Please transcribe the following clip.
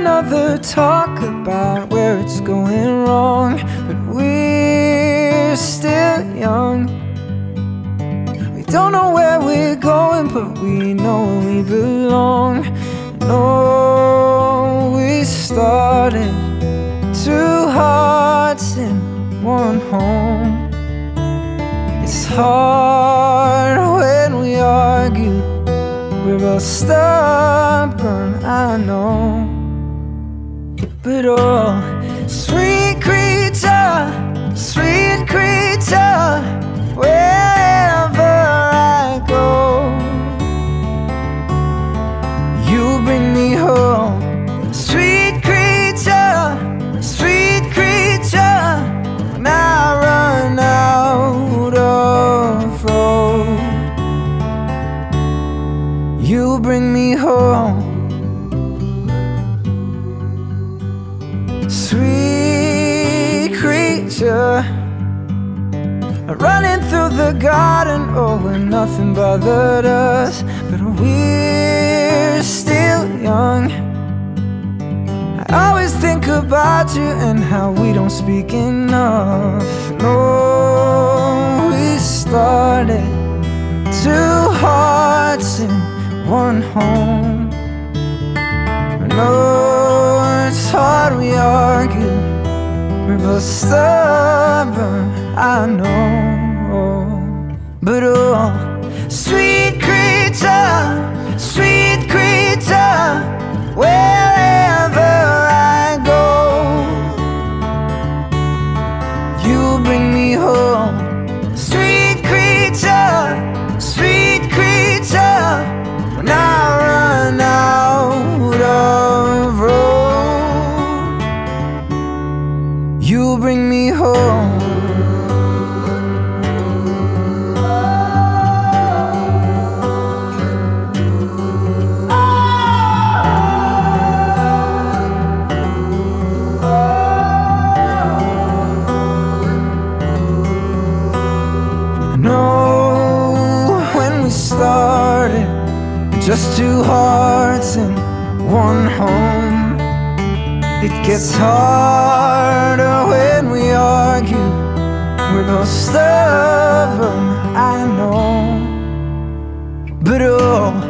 another talk about where it's going wrong, but we're still young. We don't know where we're going, but we know we belong. No, we started two hearts in one home. It's hard when we argue, we're both stubborn, I know. But oh, sweet creature, wherever I go, you bring me home. Sweet creature, when I run out of road, you bring me home. Sweet creature, running through the garden, oh, where nothing bothered us, but we're still young. I always think about you and how we don't speak enough. No, we started two hearts in one home. No, it's hard, we argue, we're both stubborn, I know. But oh, sweet creature, wherever I go, you bring me home. Sweet creature, when I run out of road, you bring me home. No, when we started, just two hearts in one home. It gets harder when we argue, we're both stubborn, I know. But oh,